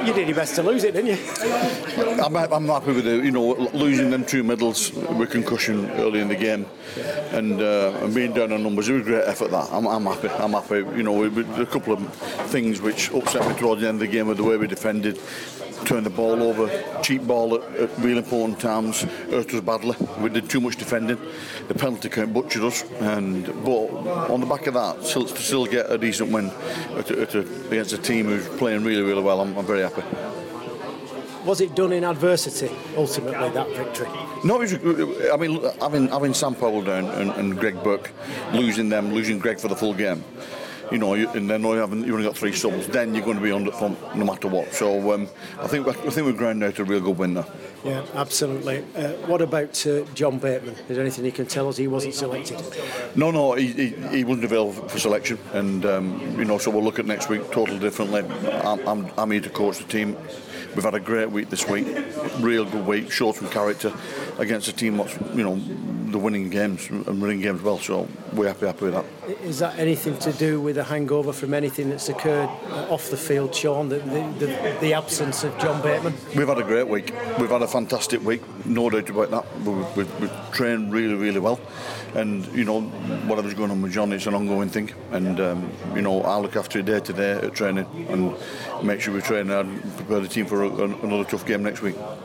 You did your best to lose it, didn't you? I'm happy with it. Losing them 2 medals with concussion early in the game, and being down on numbers, it was a great effort. That I'm happy. I'm happy. With a couple of things which upset me towards the end of the game with the way we defended. Turned the ball over, cheap ball at real important times, hurt us badly. We did too much defending. The penalty count butchered us, but on the back of that, to still get a decent win against a team who's playing really, really well, I'm very happy. Was it done in adversity, ultimately, that victory? No, having Sam Powell down and Greg Burke, losing Greg for the full game. And then you've only got 3 subs. Then you're going to be under pump no matter what. So I think we've ground out a real good win there. Yeah, absolutely. What about John Bateman? Is there anything you can tell us? He wasn't selected. No, he wasn't available for selection, and so we'll look at next week totally differently. I'm here to coach the team. We've had a great week this week, real good week, showed some character against a team that's the winning games and winning games well. So we're happy with that. Is that anything to do with a hangover from anything that's occurred off the field, Sean? The absence of John Bateman? We've had a great week. We've had a fantastic week, no doubt about that. We've trained really, really well, and whatever's going on with John, it's an ongoing thing. And I'll look after it day to day at training and make sure we train hard and prepare the team for another tough game next week.